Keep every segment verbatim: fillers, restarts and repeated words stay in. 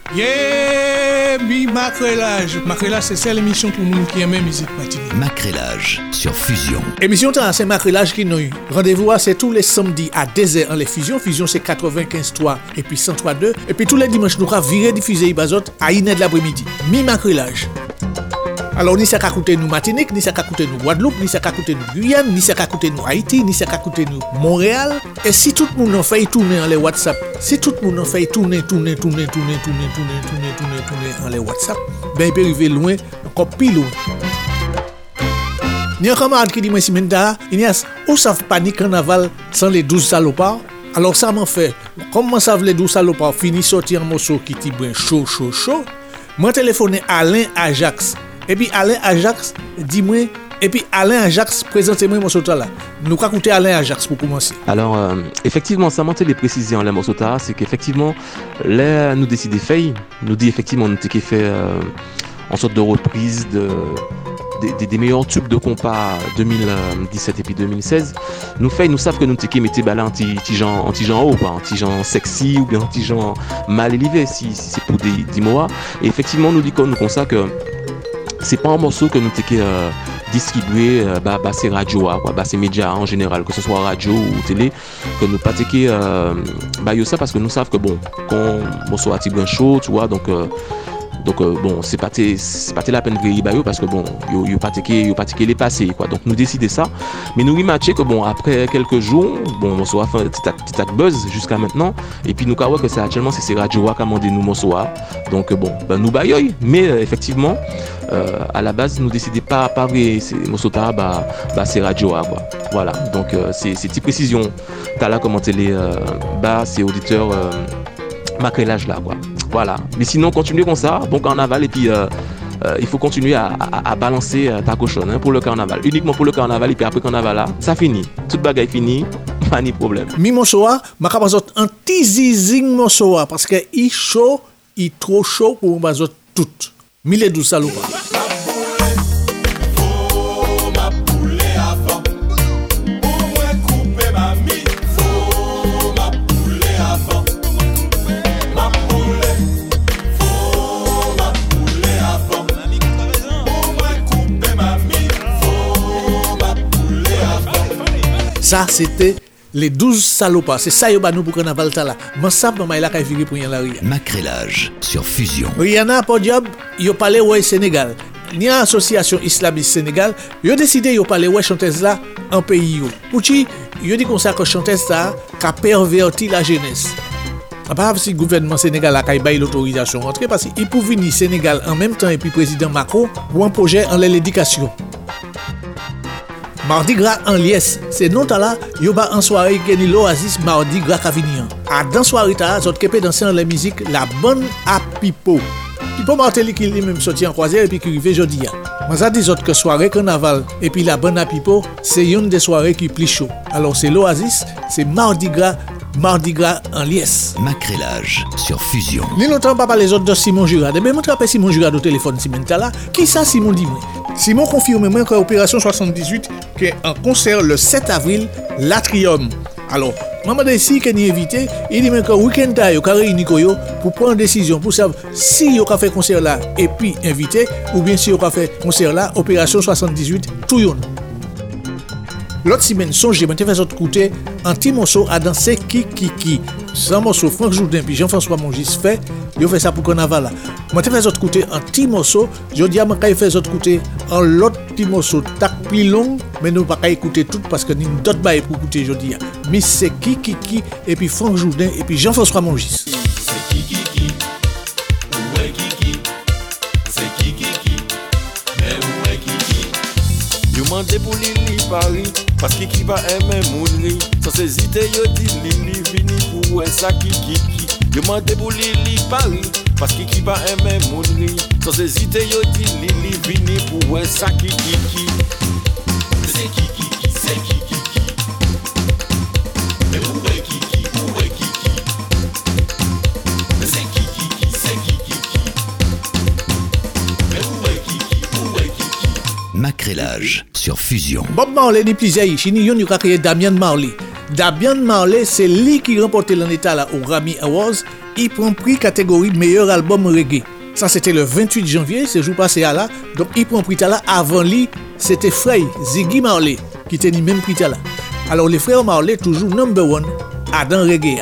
Yeah, mi macrelage. Macrelage, c'est celle émission pour nous qui aiment musique Martinique. Macrelage sur Fusion. Émission temps, c'est macrelage qui nous. Rendez-vous c'est tous les samedis à deux heures en les Fusion. Fusion c'est quatre-vingt-quinze trois et puis cent trois deux. Et puis tous les dimanches nous avons viré diffuser Ibazot à une heure de l'après-midi. Mi macrelage. Alors, ni ça qu'a coûté nous Martinique, ni ça qu'a coûté nous Guadeloupe, ni ça qu'a coûté nous Guyane, ni ça qu'a coûté nous Haïti, ni ça qu'a coûté nous Montréal. Et si tout le monde en fait tourner en les WhatsApp, si tout le monde en fait tourner, tourner, tourner, tourner, tourner, tourner, tourner, tourner, tourner en les WhatsApp, ben il peut arriver loin, encore plus loin. Il y a un camarade qui dit, moi, si maintenant, il y a, où savent pas ni carnaval sans les douze salopards? Alors, ça m'a fait, comment savent les douze salopards finir sortir un morceau qui dit, ben, chaud, chaud, chaud? Moi, téléphoné Alain Ajax. Et puis Alain Ajax, dis-moi, et puis Alain Ajax, présentez-moi mon morceau là. Nous allons écouter Alain Ajax pour commencer. Alors, euh, effectivement, ça m'a les préciser en la morceau là, c'est qu'effectivement, là, nous décidons de faire, nous dit effectivement, nous avons fait euh, en sorte de reprise de, des, des, des meilleurs tubes de compas deux mille dix-sept et puis deux mille seize. Nous fait, nous savons que nous avons mis des anti-gens anti-gens haut, anti-gens sexy ou bien anti-gens mal élevés, si, si c'est pour des, des mots. Et effectivement, nous disons comme ça que c'est pas un morceau que nous t'ai euh, distribué euh, bah, bah c'est radio quoi, bah c'est médias en général, que ce soit radio ou télé, que nous pas t'ai euh, bah yo ça parce que nous savons que bon quand morceau a bien chaud, tu vois, donc euh, donc euh, bon c'est pas t'es c'est pas t'es la peine de griller bah yo parce que bon yo yo pas t'ai yo pas t'ai les passer quoi, donc nous décider ça, mais nous rematcher que bon après quelques jours bon morceau a fait un petit petit buzz jusqu'à maintenant et puis nous croyons que c'est actuellement c'est ces radio qui a demandé nous morceau donc bon bah nous bayoy, mais euh, effectivement Euh, à la base, nous décidons pas pas vrai c'est Mosota bah bah c'est radio quoi. Voilà. Donc euh, c'est c'est petite précision. T'as là commenté les euh, bah c'est auditeur euh, macrelage là quoi. Voilà. Mais sinon continuez comme ça, bon carnaval et puis euh, euh, il faut continuer à, à, à balancer euh, ta cochonne hein, pour le carnaval, uniquement pour le carnaval et puis après carnaval là, ça finit. Toute bagaille finie, pas ni problème. Mi Mosoa, ma capazot un petit zizing Mosoa parce que il chaud, il trop chaud pour bazot tout. Mille douze salopards. Ça, c'était les douze salopards. C'est ça, yoba nous pour carnaval là. Mais ça, maman, il a qu'à virer pour y aller. Macrelage sur Fusion. Rihanna, pour diable, il a parlé au Sénégal. Il y a une association islamiste Sénégal. Il a décidé de parler au chanteuse là en pays. Pour qui, il a dit comme ça que chanteuse là a perverti la jeunesse. Pas si le gouvernement sénégal a eu l'autorisation rentrer parce qu'il peut venir Sénégal en même temps et puis président Macron pour un projet en l'éducation. Mardi Gras en liesse, c'est non là, yo ba en soirée gagné l'Oasis Mardi Gras ka vini. A dans soirée ta, zot kepe danser en la musique la bonne à Pipo. Pipo Martelly qui lui même sorti en croisière et puis qui arrive jodi a. Moi ça dit zot que soirée carnaval et puis la bonne à Pipo, c'est une des soirées qui plus chaud. Alors c'est l'Oasis, c'est Mardi Gras, Mardi Gras en liesse. Macrelage sur Fusion. Ni longtemps pas parler autres de Simon Jurade. Mais moi trappe Simon Jurade au téléphone Simon là. Qui ça Simon dit moi? Simon confirme moi que Opération soixante-dix-huit qui est en concert le sept avril l'Atrium. Alors, maman décide qu'il est invité, il dit même que week-end ta yo ka réuni koyo pour prendre décision pour savoir si yo ka fait concert là et puis invité ou bien si yo ka fait concert là Opération soixante-dix-huit tout yon. L'autre semaine songe m'te fait autre côté un petit morceau à danser qui qui qui. Sans morceau Franck Jourdain puis Jean-François Mongis fait, yo fait ça pour carnaval là. M'te fait autre côté un petit morceau, je dis à moi kay fait autre côté un l'autre petit morceau tac plus long, mais nous pas kay écouter tout parce que nous d'autres bail pour écouter je dis. Mais c'est qui qui qui et puis Franck Jourdain et puis Jean-François Mongis. C'est qui qui qui. Où est qui qui? C'est qui qui qui. Mais où est qui qui? Yo mandé pour Lili Paris parce que qui va aimer mounri sans hésiter yo dit Lili vini pour ça qui qui qui. Yo mandé pour Lili Paris parce que qui va aimer mounri sans hésiter yo dit Lili vini pour ça qui qui qui. C'est qui qui qui, c'est qui qui qui. Mais où est qui qui, où est qui qui. C'est qui qui qui, c'est qui qui qui. Mais où est qui qui, où est qui qui. Macrelage sur Fusion. Bob Marley ni plusieurs chini yon yo ka créé Damian Marley. Damian Marley, c'est lui qui remportait l'en état là au Grammy Awards. Il prend prix catégorie meilleur album reggae. Ça, c'était le vingt-huit janvier, ce jour passé à là. Donc, il prend prix là. Avant lui, c'était frère Ziggy Marley qui tenait même prix là. Alors, les frères Marley, toujours number one, à dans reggae.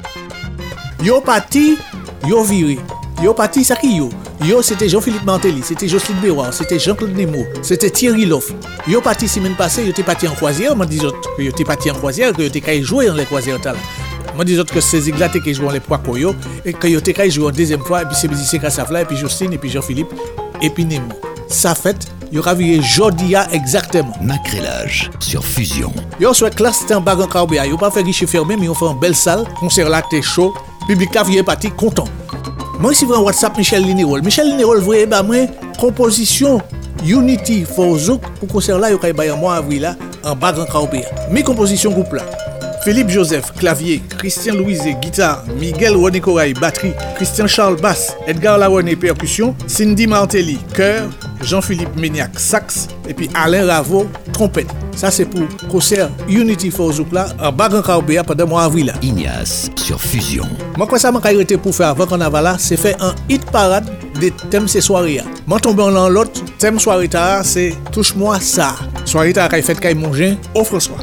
Yo parti, yo viré. Yo parti, ça qui yo. Yo, c'était Jean-Philippe Martelly, c'était Jocelyne Béroir, c'était Jean-Claude Nemo, c'était Thierry Loff. Yo parti semaine passée, yo t'es parti en croisière, moi dis que yo t'es parti en croisière, que yo t'es qu'à jouer dans les croisières là. Moi dis que c'est Zigla qui joue dans les poids koyo et que yo t'es qu'à jouer en deuxième fois et puis c'est musicien Kassafla et puis Jocelyne et puis Jean-Philippe et puis Nemo. Ça fait, yo ka viré Jodia exactement. Macrélage sur Fusion. Yo soit classe c'était en bagan Carbéa, yo pas fait guichet fermé mais on fait en belle salle, concert là t'es chaud, public là viré parti content. Moi, si vous avez WhatsApp Michel Linerol, Michel Linerol, vous voyez, bah, moi, composition Unity for Zouk, pour concert là, il y a un mois avril là, en bas en Caraïbes. Mes compositions groupe là. Philippe Joseph, clavier, Christian Louise, guitare, Miguel René Corail, batterie, Christian Charles, basse, Edgar Laronne, percussion, Cindy Martelly, chœur, Jean-Philippe Méniac, sax, et puis Alain Ravo, trompette. Ça, c'est pour concert Unity for Zouk là, en bas en Caraïbes pendant le mois avril là. Ignace sur Fusion. Moi, quoi ça m'a arrêté pour faire avant qu'on avait là, c'est faire un hit parade des thèmes ces soirées. Moi, tombé en l'autre, thème soirée tard, c'est touche-moi ça. Soirée tard, qu'il fait qu'il mange au François.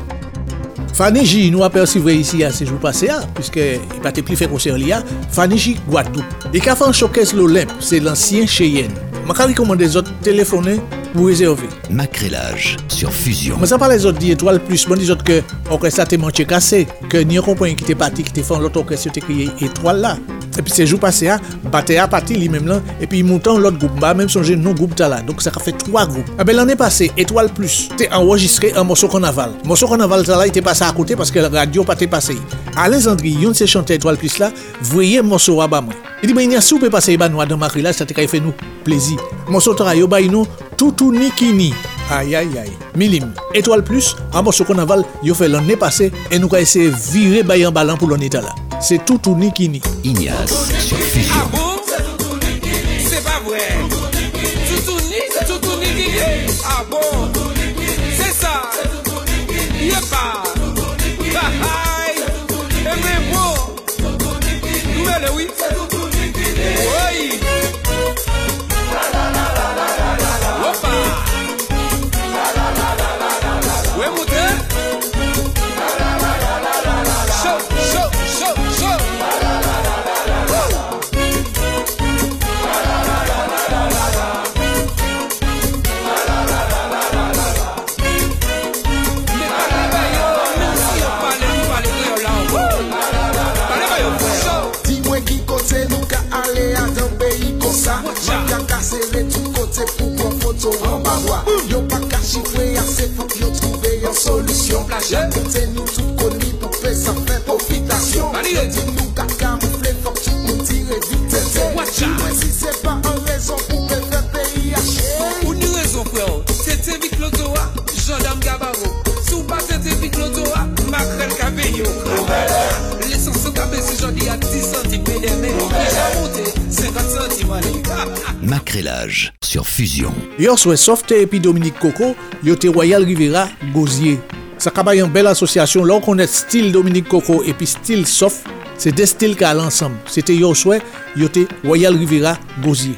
Fanny J, nous a perçu ici à ces jours passés, puisqu'il n'a pas plus fait concert là. Fanny J, Guadeloupe. Et qu'a fait un showcase l'Olympe, c'est l'ancien Cheyenne. Je vais recommander les autres téléphoner pour réserver. Macrélage sur Fusion. Mais ça pas les autres dit étoiles plus, moi dis autres que l'orchestre a manché cassé, que ni compagnie qui était parti, qui était fait l'autre orchestre qui crié étoile là. Et puis ces jours passés, batté à parti lui-même là, et puis il montant l'autre groupe, bah même songer non groupe là. Donc ça a fait trois groupes. Ah ben l'année passée, étoile plus, t'es enregistré un morceau carnaval. Morceau carnaval là, il était passé à côté parce que la radio pas t'est passé. Alain Zandri, yon se chanter étoile plus là, voyez morceau à bas moi. Il dit ben il y a soupe passer ba nous dans Macrélage, ça t'a fait nous plaisir. Morceau tra yo ba nous toutou nikini. Aïe aïe aïe. Milim, étoile plus, un morceau carnaval, yo fait l'année passée et nous avons essayé de virer ba en ballon pour l'année là. C'est toutou nikini. Ignace sur Fusion. Ah bon? C'est pas vrai. Toutou ni, toutou nikini. Ah bon? C'est ça. Y'a pas. Aïe. Et mais bon. Nouvelle oui. Oui. Opa. Ouais, moteur. Chaud, chaud, chaud, chaud. Dis-moi qui côté nous qu'à aller à un pays comme ça. M'a cassé les tout côtés pour qu'on photo en bas. Yo pas qu'à chiffrer assez pour que yo trouver une solution. La côté nous tout connus pour faire ça fait profitation. Dis-nous qu'à camoufler faut que tout nous tire vite. Dis-moi si c'est pas une raison pour me faire pays à chier. Ou une raison frère, c'était Vic Lozoa, gendarme Gabaro. Sous pas c'était Vic Lozoa, Macrel Cabello. L'essence au cabé si j'en dis à dix centimes P D M. Déjà monté cinquante centimes allez. Macrélage sur Fusion. Yo soit Softe et puis Dominique Coco, yo te Royal Rivera Gosier. Ça cabaye une belle association. Là on connaît style Dominique Coco et puis style Soft, c'est deux styles qui allaient ensemble. C'était yo soit yo te Royal Rivera Gosier.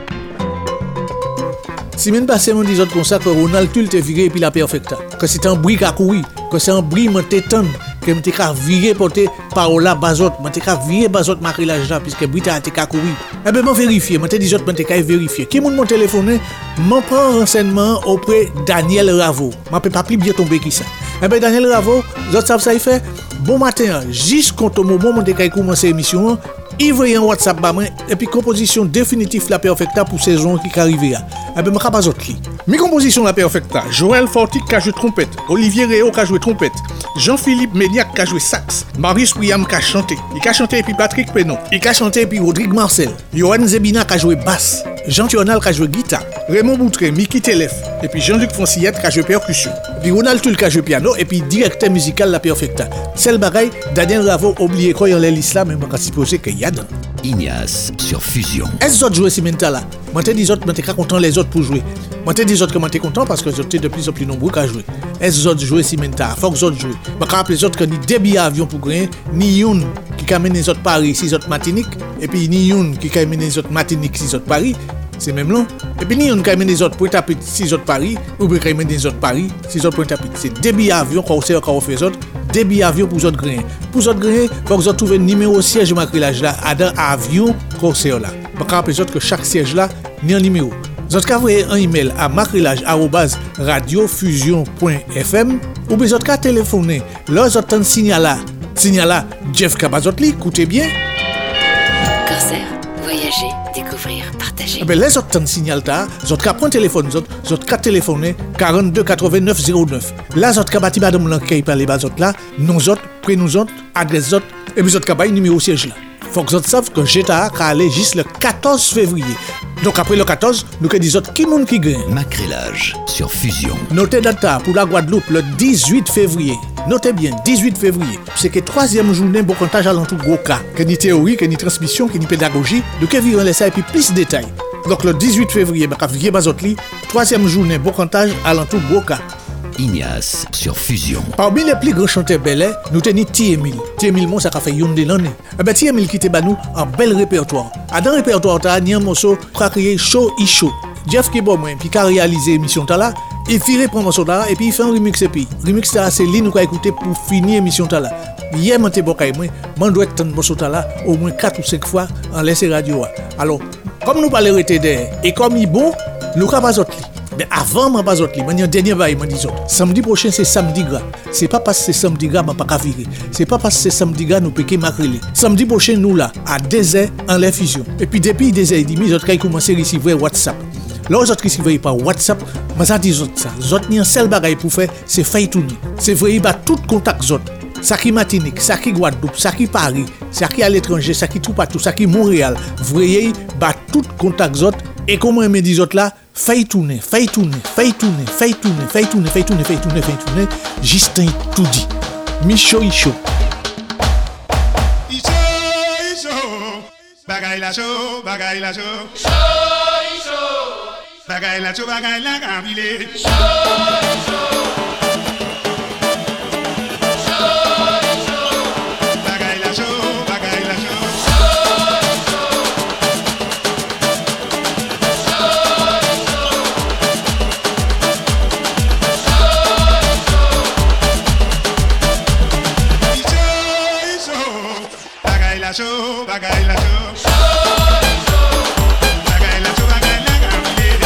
Si même passé on dit autres comme ça que Ronald Tull te viré et puis la perfecta. Que c'est un bruit à courir, que c'est un bruit me t'étonne. Que m'te ka virer porter parola bazot, m'te ka virer bazot Macrélage là puisque bruit a te ka courir. Eh ben m'en vérifier, m'te dit autres m'te ka vérifier. Qui moun mon téléphoner, m'en prend renseignement auprès Daniel Ravo. M'a peut pas plus bien tomber qui ça. Eh ben Daniel Ravo, autres savent ça il fait bon matin, jusqu'au moment où m'te ka commencer émission. Il voyait un WhatsApp ba moi et puis composition définitive la perfecta pour saison qui arriver. Eh ben m'ka pas autre li. Mi composition la perfecta, Joël Fortic qui a joué trompette, Olivier Réau qui a joué trompette, Jean-Philippe Méniac qui a joué sax, Marius Priam qui a chanté, il a chanté et puis Patrick Penon, il a chanté et puis Rodrigue Marcel, Johan Zebina qui a joué basse, Jean Thional qui a joué guitare, Raymond Boutré, Mickey Telef, et puis Jean-Luc Foncillette qui a joué percussion, puis Ronald Tull qui a joué piano, et puis directeur musical La Perfecta. C'est le bagaille, Daniel Ravo oublié quoi en l'islam, mais on va supposer qu'il y a dedans. Ignace sur Fusion. Est-ce que vous jouez Cimenta là? Moi, je dis que je suis content les autres pour jouer. Moi, je dis que je suis content parce que je suis de plus en plus nombreux à jouer. Est-ce que vous jouez Cimenta? Il faut que vous jouez. Je me rappelle les autres que ni deux billets avion pour gagner, ni une qui amène les autres Paris, six autres Martinique, et puis ni une qui amène les autres Martinique, six autres Paris. C'est même long. Et puis ni une qui amène les autres Pointe-à-Pitre, six autres Paris, ou bien qui amène les autres Paris, six autres Pointe-à-Pitre. C'est deux billets avion qu'on sait qu'on fait les autres. Des billets avion pour les autres grains. Pour les autres grains, il faut que vous trouviez le numéro siège de macrélage là, à dans avion qu'on sait là. Je me rappelle que chaque siège là, ni un numéro. Vous avez envoyé un email à macrélage arobase radiofusion point f m ou bien vous avez téléphoné. Là, vous avez un signal là. Signal là, Jeff Kabazotli, écoutez bien. Corsair, voyager, découvrir, partager. Ben, les autres signal là, vous avez prendre téléphone, vous avez téléphoné quarante-deux quatre-vingt-neuf zéro neuf. Là, vous avez bâti madame l'enquête par les bases là, nous autres, prénoms autres, adresse autres, et puis vous avez le numéro siège là. Faut que vous sachiez que G T A a allé juste le quatorze février. Donc après le quatorze, nous que disons qui monde qui gagne. Macrélage sur Fusion. Notez date pour la Guadeloupe le dix-huit février. Notez bien, dix-huit février. C'est que troisième journée bon comptage à l'entour gros cas. Que ni théorie, que ni transmission, que ni pédagogie. De que vivre les ça et puis plus de détails. Donc le dix-huit février, bah Vieux Bazotli, troisième journée bon comptage à l'entour gros cas. Ignace sur Fusion. Parmi les plus grands chanteurs belais, nous tenons T. Emile. T. Emile, ça a fait une de l'année. Eh bien, T. Emile qui était nous un bel répertoire. À dans le répertoire, il y a un morceau qui a créé Show et Show. Jeff qui est bon, puis qui a réalisé l'émission là, il fait reprendre morceau là et puis il fait un remix et puis. Remix là, c'est lui nous qui a écouté pour finir l'émission là. Hier, je suis bon, je dois être morceau là au moins quatre ou cinq fois en laissé radio. Alors, comme nous parlons de et comme il est bon, nous avons pas autre. Mais avant ma base autre, mon dernier bail m'a dit samedi prochain c'est samedi gras. C'est pas parce que c'est samedi gras m'a pas virer. C'est pas parce que c'est samedi gras nous péquer macrélé. Samedi prochain nous là à deux heures en les fusion. Et puis depuis deux heures et demie, autres qui commencé à recevoir WhatsApp. Là les autres qui recevoir par WhatsApp, moi ça dit autres ça. Les autres ni un seul bagage pour faire, c'est faire tourner. C'est vrai bah tout contact autres. Ça qui Martinique, ça qui Guadeloupe, ça qui Paris, ça qui à l'étranger, ça qui tout partout, ça qui Montréal. Vrai bah tout contact autres et comment me dit autres là fais tourner, fais tourner, fais tourner, fais tourner, fais tourner, fais tourner, fais tourner, fais tourner, Justin tout dit. Micho Icho. Icho, Icho, bagay la show, bagay la show. Icho, Icho, bagay la show, bagay la gambile. Icho, Icho. La show, bagay la show. Bagay la show, bagay la gambile.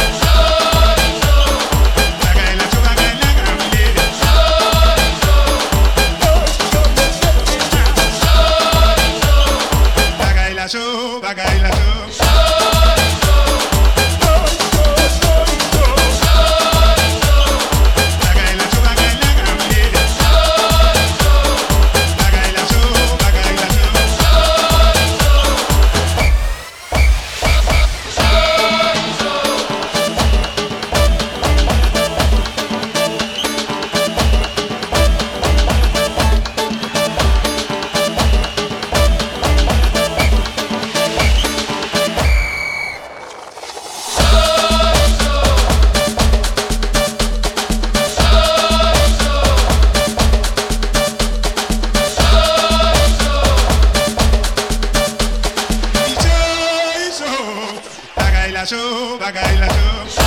Bagay la show, bagay la gambile. Bagay la show, bagay la show. La show, bagay la show.